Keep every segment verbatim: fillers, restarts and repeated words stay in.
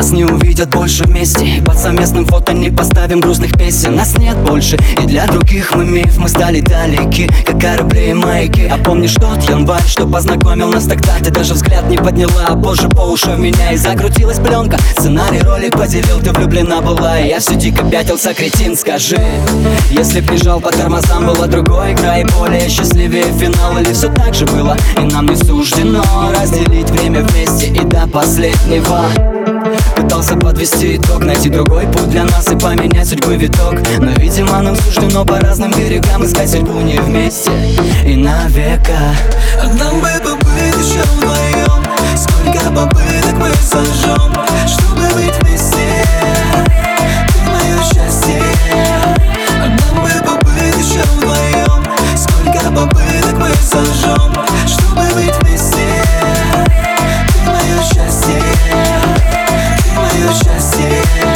нас не увидят больше вместе, и под совместным фото не поставим грустных песен. Нас нет больше, и для других мы миф. Мы стали далеки, как корабли и маяки. А помнишь тот январь, что познакомил нас тогда? Ты даже взгляд не подняла, а позже по уши в меня и закрутилась пленка. Сценарий ролик поделил, ты влюблена была, и я все дико пятился, кретин. Скажи, если б лежал по тормозам, была другой игра и более счастливее финал, или все так же было, и нам не суждено разделить время вместе и до последнего. Пытался подвести итог, найти другой путь для нас и поменять судьбы виток. Но, видимо, нам суждено по разным берегам искать судьбу не вместе и навека. А нам бы побыть еще вдвоем. Сколько попыток мы сожжем, чтобы быть вместе. Ты мое счастье. А нам бы побыть еще вдвоем. Сколько попыток мы сожжем, чтобы быть вместе. Ты мое счастье. Ты мое счастье.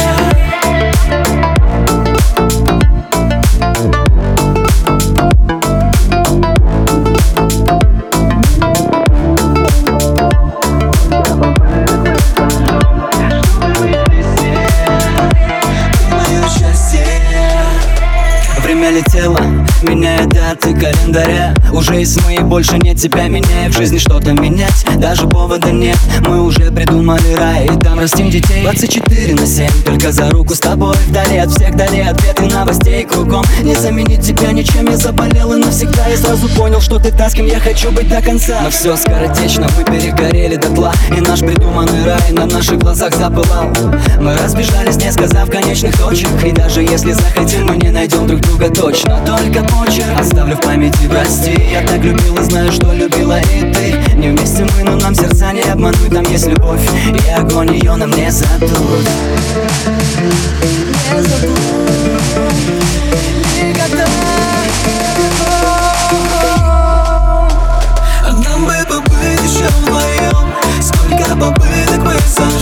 Время летело, меняя даты календаря. Уже из моей больше нет тебя, меняя в жизни что-то менять. Даже повода нет, мы уже придумали рай, и там растим детей двадцать четыре на семь. Только за руку с тобой, вдали от всех, вдали от бед и новостей кругом. Не заменить тебя ничем, я заболел и навсегда. Я сразу понял, что ты та, с кем я хочу быть до конца. Но все скоротечно, мы перегорели дотла, и наш придуманный рай на наших глазах запылал. Мы разбежались, не сказав конечных точек, и даже если захотим, мы не найдем друг друга точно. Только почерк оставлю в памяти, прости. Я так любил и знаю, что любила и ты. Не вместе мы, но нам сердца не обмануть. Там есть любовь и огонь, ее нам не задут. Не задут никогда. А нам бы побыть еще вдвоем. Сколько попыток мы сожжем.